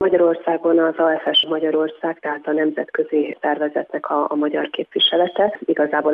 Magyarországon az AFS Magyarország, tehát a nemzetközi szervezetnek a magyar képviselete. Igazából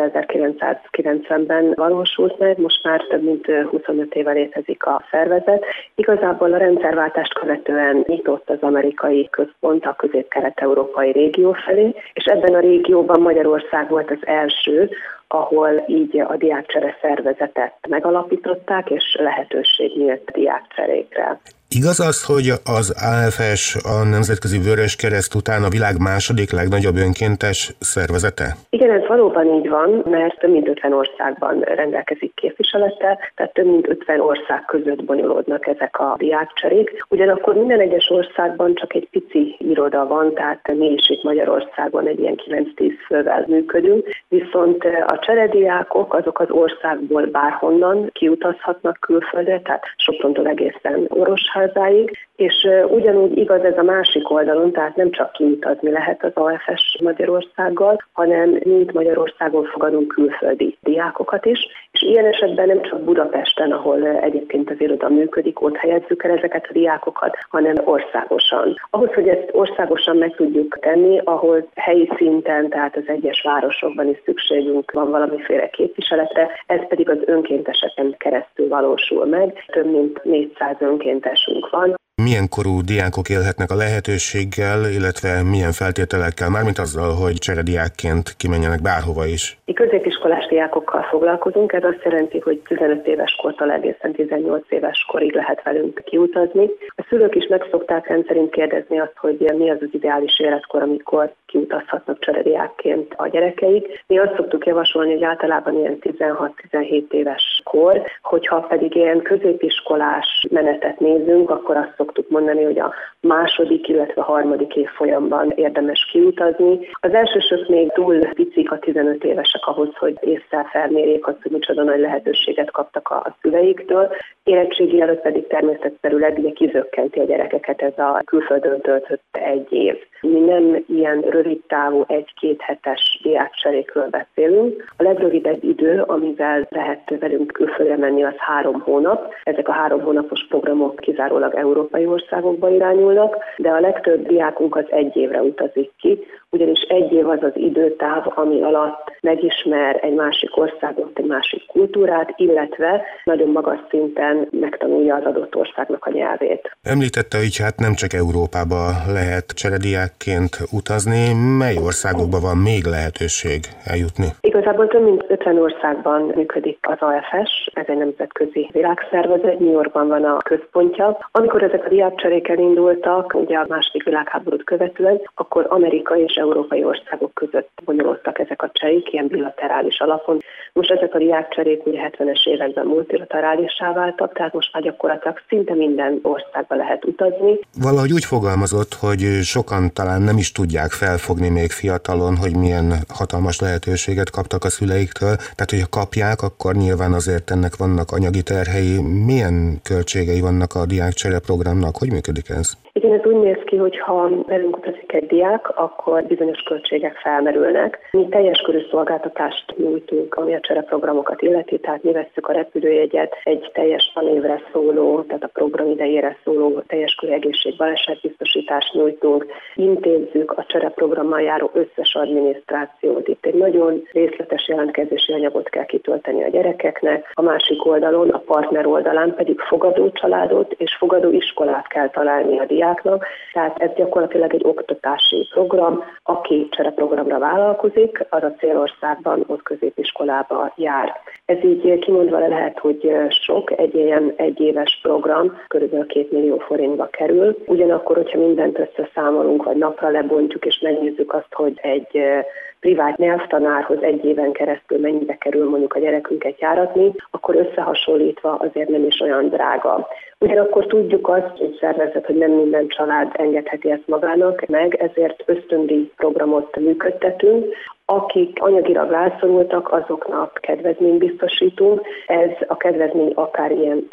1990-ben valósult meg, most már több mint 25 éve létezik a szervezet. Igazából a rendszerváltást követően nyitott az amerikai központ a közép-kelet-európai régió felé, és ebben a régióban Magyarország volt az első, ahol így a diákcsere szervezetet megalapították, és lehetőség nyílt diákcserékre. Igaz az, hogy az AFS a Nemzetközi Vöröskereszt után a világ második legnagyobb önkéntes szervezete? Igen, ez valóban így van, mert több mint 50 országban rendelkezik képviselettel, tehát több mint 50 ország között bonyolódnak ezek a diákcserék. Ugyanakkor minden egyes országban csak egy pici iroda van, tehát mi is itt Magyarországon egy ilyen 9-10 fővel működünk, viszont a cserediákok azok az országból bárhonnan kiutazhatnak külföldre, tehát Soprontól egészen Orosházáig, és ugyanúgy igaz ez a másik oldalon, tehát nem csak kiutazni lehet az AFS Magyarországgal, hanem mint Magyarországon fogadunk külföldi diákokat is, és ilyen esetben nem csak Budapesten, ahol egyébként az iroda működik, ott helyezzük el ezeket a diákokat, hanem országosan. Ahhoz, hogy ezt országosan meg tudjuk tenni, ahol helyi szinten, tehát az egyes városokban is szükségünk van valamiféle képviseletre, ez pedig az önkénteseken keresztül valósul meg. Több mint 400 önkéntesünk van. Milyen korú diákok élhetnek a lehetőséggel, illetve milyen feltételekkel, mármint azzal, hogy cserediákként kimenjenek bárhova is? Mi középiskolás diákokkal foglalkozunk, ez azt jelenti, hogy 15 éves kortól egészen 18 éves korig lehet velünk kiutazni. A szülők is meg szokták rendszerint kérdezni azt, hogy mi az az ideális életkor, amikor kiutazhatnak cserediákként a gyerekeik. Mi azt szoktuk javasolni, hogy általában ilyen 16-17 éves kor, hogyha pedig ilyen középiskolás menetet nézünk, akkor azt szoktuk mondani, hogy a második, illetve a harmadik évfolyamban érdemes kiutazni. Az elsősök még túl picik, a 15 évesek ahhoz, hogy észre felmérjék azt, hogy micsoda nagy lehetőséget kaptak a szüleiktől. Érettségi előtt pedig természetszerűleg ugye kizökkenti a gyerekeket ez a külföldön töltött egy év. Mi nem ilyen rövid távú 1-2 hetes diákcserékről beszélünk. A legrövidebb idő, amivel lehet velünk külföldre menni, az 3 hónap. Ezek a 3 hónapos programok kizárólag európai országokba irányulnak, de a legtöbb diákunk az 1 évre utazik ki, ugyanis 1 év az az időtáv, ami alatt megismer egy másik országot, egy másik kultúrát, illetve nagyon magas szinten megtanulja az adott országnak a nyelvét. Említette, hogy hát nem csak Európába lehet cserediákként utazni, mely országokban van még lehetőség eljutni? Igazából több mint 50 országban működik az AFS, ez egy nemzetközi világszervezet, New Yorkban van a központja. Amikor ezek a diákcserék elindultak, ugye a második világháborút követően, akkor amerikai és európai országok között bonyolódtak ezek a cserék, ilyen bilaterális alapon. Most ezek a diákcserék ugye 70-es években multilaterálissá váltak, tehát most már gyakorlatilag szinte minden országba lehet utazni. Valahogy úgy fogalmazott, hogy sokan talán nem is tudják felfogni még fiatalon, hogy milyen hatalmas lehetőséget kaptak a szüleiktől. Tehát, hogyha kapják, akkor nyilván azért ennek vannak anyagi terhei. Milyen költségei vannak a diákcsere programnak? Hogy működik ez? Igen, ez úgy néz ki, hogy ha velünk utazik egy diák, akkor bizonyos költségek felmerülnek. Mi teljes körű szolgáltatást nyújtunk, ami a csereprogramokat illeti, tehát mi vesszük a repülőjegyet, egy teljes tanévre szóló, tehát a program idejére szóló teljes körű egészség-balesetbiztosítást nyújtunk, intézzük a csereprogrammal járó összes adminisztrációt. Itt egy nagyon részletes jelentkezési anyagot kell kitölteni a gyerekeknek, a másik oldalon, a partner oldalán pedig fogadó családot és fogadó iskolát kell találni a diáknak, tehát ez gyakorlatilag egy oktatási program, aki csereprogramra vállalkozik, az a célországban ott középiskolába jár. Ez így kimondva lehet, hogy sok, egy ilyen egyéves program körülbelül 2 millió forintba kerül. Ugyanakkor, hogyha mindent összeszámolunk, vagy napra lebontjuk, és megnézzük azt, hogy egy privát nyelvtanárhoz 1 éven keresztül mennyibe kerül mondjuk a gyerekünket járatni, akkor összehasonlítva azért nem is olyan drága. Ugyanakkor tudjuk azt, hogy szervezet, hogy nem minden család engedheti ezt magának meg, ezért ösztöndíj programot működtetünk. Akik anyagilag rászorultak, azoknak kedvezményt biztosítunk. Ez a kedvezmény akár ilyen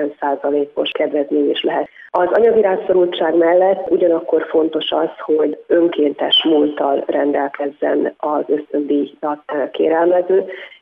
90%-os kedvezmény is lehet. Az anyagi rászorultság mellett ugyanakkor fontos az, hogy önkéntes múlttal rendelkezzen az ösztöndíjat kérelmező,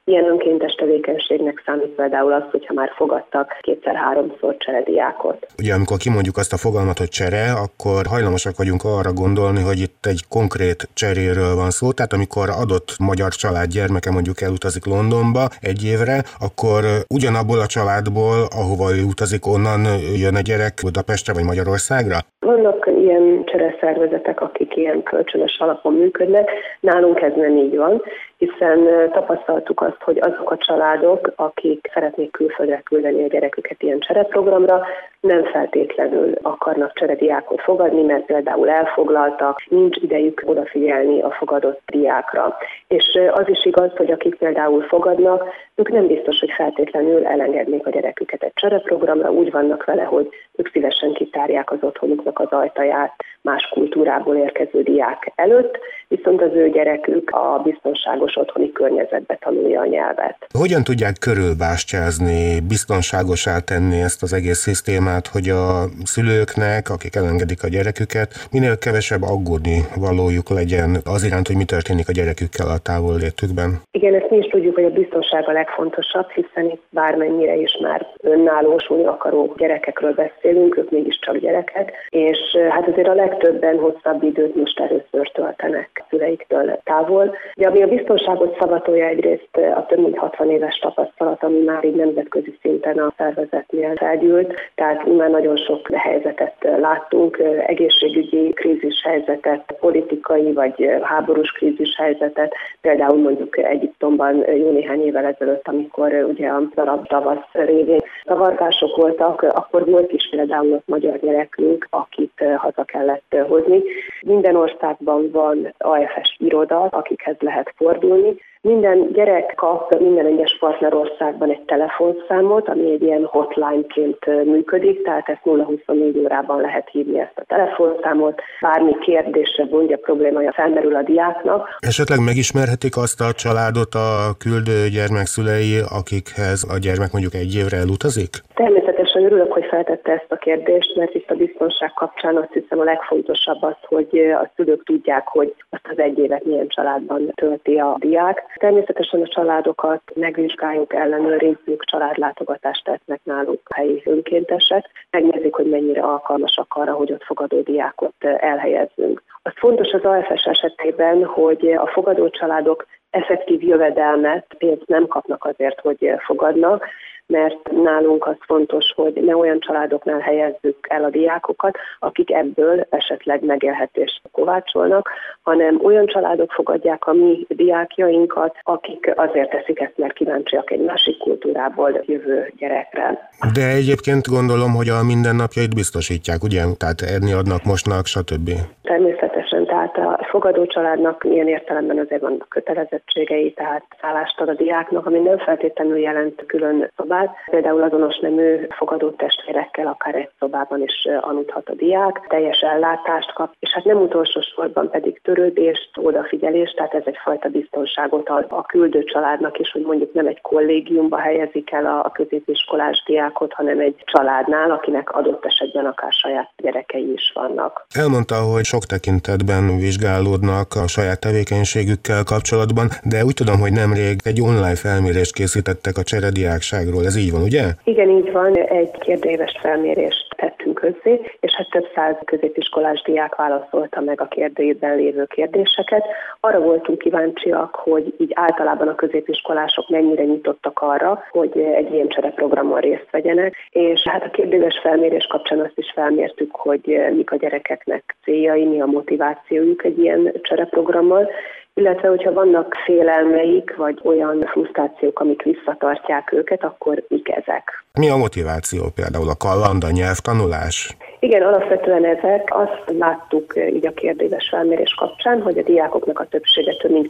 Ilyen önkéntes tevékenységnek számít például az, hogyha már fogadtak 2-3-szor cserediákot. Ugye amikor kimondjuk azt a fogalmat, hogy csere, akkor hajlamosak vagyunk arra gondolni, hogy itt egy konkrét cseréről van szó, tehát amikor adott magyar család gyermeke mondjuk elutazik Londonba egy évre, akkor ugyanabból a családból, ahova ő utazik, onnan jön a gyerek Budapestre vagy Magyarországra? Vannak ilyen csereszervezetek, akik ilyen kölcsönös alapon működnek. Nálunk ez nem így van, hiszen tapasztaltuk azt, hogy azok a családok, akik szeretnék külföldre küldeni a gyereküket ilyen csereprogramra, nem feltétlenül akarnak cserediákot fogadni, mert például elfoglaltak, nincs idejük odafigyelni a fogadott diákra. És az is igaz, hogy akik például fogadnak, ők nem biztos, hogy feltétlenül elengednék a gyereküket egy csereprogramra, úgy vannak vele, hogy ők szívesen kitárják az otthonuknak az ajtaját más kultúrából érkező diák előtt, viszont az ő gyerekük a biztonságos otthoni környezetbe tanulja a nyelvet. Hogyan tudják körülbástyázni, biztonságosá tenni ezt az egész szisztémát, hogy a szülőknek, akik elengedik a gyereküket, minél kevesebb aggódni valójuk legyen az iránt, hogy mi történik a gyerekükkel a távollétükben? Igen, ezt mi is tudjuk, hogy a biztonság a legfontosabb, hiszen itt bármennyire is már önállósulni akaró gyerekekről beszélünk, ők mégiscsak gyerekek, és hát azért a legtöbben hosszabb időt most először töltenek szüleiktől távol. De ami a biztonságot szavatolja, egyrészt a több mint 60 éves tapasztalat, ami már így nemzetközi szinten a szervezetnél felgyűlt, tehát már nagyon sok helyzetet láttunk, egészségügyi krízis helyzetet, politikai vagy háborús krízis helyzetet, például mondjuk Egyiptomban jó néhány évvel ezelőtt, amikor ugye az arab tavasz révén zavargások voltak, akkor volt is például a magyar gyerekünk, akit haza kellett hozni. Minden országban van AFS iroda, akikhez lehet fordulni. Minden gyerek kap minden egyes partnerországban egy telefonszámot, ami egy ilyen hotline-ként működik, tehát ezt 0-24 órában lehet hívni ezt a telefonszámot, bármi kérdésre, gondja, problémája felmerül a diáknak. Esetleg megismerhetik azt a családot a küldő gyermek szülei, akikhez a gyermek mondjuk egy évre elutazik? Természetesen örülök, hogy feltette ezt a kérdést, mert itt a biztonság kapcsán azt hiszem a legfontosabb az, hogy a szülők tudják, hogy azt az egy évet milyen családban tölti a diák. Természetesen a családokat megvizsgáljuk, ellenőrizzük, családlátogatást tesznek náluk helyi önkéntesek, megnézik, hogy mennyire alkalmasak arra, hogy ott fogadó diákot elhelyezzünk. Az fontos az AFS esetében, hogy a fogadó családok effektív jövedelmet, pénzt nem kapnak azért, hogy fogadnak, mert nálunk az fontos, hogy ne olyan családoknál helyezzük el a diákokat, akik ebből esetleg megélhetést kovácsolnak, hanem olyan családok fogadják a mi diákjainkat, akik azért teszik ezt, mert kíváncsiak egy másik kultúrából jövő gyerekre. De egyébként gondolom, hogy a mindennapjait biztosítják, ugye? Tehát enni adnak, mosnak, stb. Természetesen, tehát a fogadó családnak ilyen értelemben azért vannak kötelezettségei, tehát szállást ad a diáknak, ami nem feltétlenül jelent külön szobát. Például azonos nemű fogadó testvérekkel akár egy szobában is aludhat a diák, teljes ellátást kap, és hát nem utolsó sorban pedig törődést, odafigyelést, tehát ez egyfajta biztonságot ad a küldő családnak is, hogy mondjuk nem egy kollégiumba helyezik el a középiskolás diákot, hanem egy családnál, akinek adott esetben akár saját gyerekei is vannak. Elmondta, hogy sok tekintetben vizsgálódnak a saját tevékenységükkel kapcsolatban, de úgy tudom, hogy nemrég egy online felmérést készítettek a cserediákságról. Ez így van, ugye? Igen, így van. Egy kérdéves felmérést tettünk közzé, és hát több száz középiskolás diák válaszolta meg a kérdőjében lévő kérdéseket. Arra voltunk kíváncsiak, hogy így általában a középiskolások mennyire nyitottak arra, hogy egy ilyen csereprogramon részt vegyenek, és hát a kérdéves felmérés kapcsán azt is felmértük, hogy mik a gyerekeknek céljai, mi a motivációjuk egy ilyen csereprogrammal, illetve, hogyha vannak félelmeik, vagy olyan frusztrációk, amik visszatartják őket, akkor mik ezek? Mi a motiváció például? A kaland, a nyelvtanulás? Igen, alapvetően ezek. Azt láttuk így a kérdéves felmérés kapcsán, hogy a diákoknak a többsége, több mint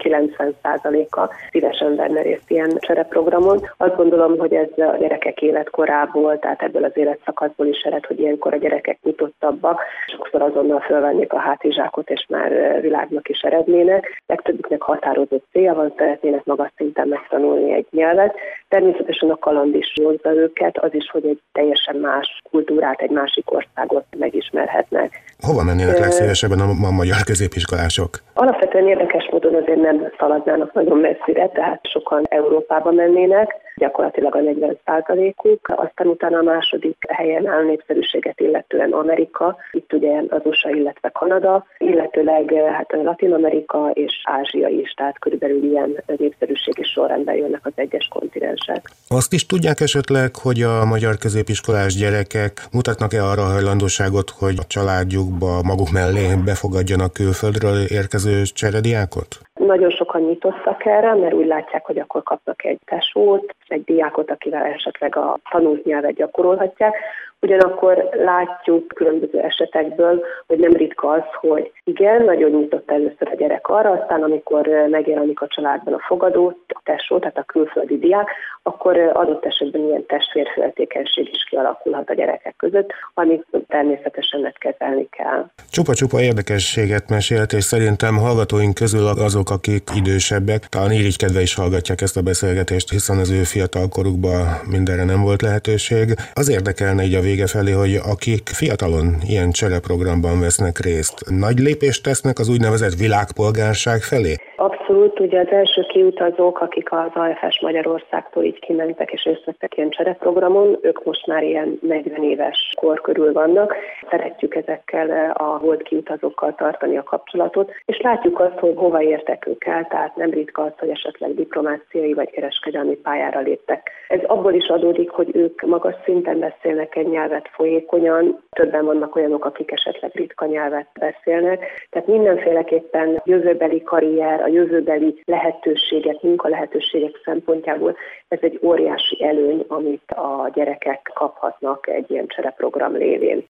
90%-a szívesen venne részt ilyen csereprogramon. Azt gondolom, hogy ez a gyerekek életkorából, tehát ebből az életszakaszból is ered, hogy ilyenkor a gyerekek nyitottabbak, sokszor azonnal fölvennék a hátizsákot, és már világnak is erednének. Legtöbbüknek határozott célja van, szeretnének magas szinten megtanulni egy nyelvet. Természetesen a kaland is vonzza őket, lehet az is, hogy egy teljesen más kultúrát, egy másik országot megismerhetnek. Hova mennének legszívesebben a magyar középiskolások? Alapvetően érdekes módon azért nem szaladnának nagyon messzire, tehát sokan Európába mennének, gyakorlatilag a 40%-uk, aztán utána a második helyen áll népszerűséget illetően Amerika, itt ugye az USA, illetve Kanada, illetőleg hát Latin Amerika és Ázsia is, tehát körülbelül ilyen népszerűségi sorrendben jönnek az egyes kontinensek. Azt is tudják esetleg, hogy a magyar középiskolás gyerekek mutatnak-e arra a hajlandóságot, hogy a családjukba maguk mellé befogadjanak külföldről érkező cserediákot? Nagyon sokan nyitottak erre, mert úgy látják, hogy akkor kapnak egy tesót, egy diákot, akivel esetleg a tanult nyelvet gyakorolhatják. Ugyanakkor látjuk különböző esetekből, hogy nem ritka az, hogy igen, nagyon nyitott először a gyerek arra, aztán amikor megjelenik a családban a fogadó, a tesó, tehát a külföldi diák, akkor adott esetben ilyen testvérféltékenység is kialakulhat a gyerekek között, amit természetesen kezelni kell. Csupa-csupa érdekességet mesélt, és szerintem hallgatóink közül azok, akik idősebbek, talán irigykedve is hallgatják ezt a beszélgetést, hiszen az ő fiatalkorukban mindenre nem volt lehetőség. Az érdekelne így a vége felé, hogy akik fiatalon ilyen csereprogramban vesznek részt, nagy lépést tesznek az úgynevezett világpolgárság felé? Abszolút, ugye az első kiutazók, akik az AFS Magyarországtól így kimentek és részt vettek ilyen csereprogramon, ők most már ilyen 40 éves kor körül vannak. Szeretjük ezekkel a volt kiutazókkal tartani a kapcsolatot, és látjuk azt, hogy hova értek ők el, tehát nem ritka az, hogy esetleg diplomáciai vagy kereskedelmi pályára léptek. Ez abból is adódik, hogy ők magas szinten beszélnek egy nyelvet folyékonyan, többen vannak olyanok, akik esetleg ritka nyelvet beszélnek, tehát mindenféleképpen jövőbeli karrier, a jövőbeli lehetőségek, munkalehetőségek szempontjából ez egy óriási előny, amit a gyerekek kaphatnak egy ilyen csereprogram révén.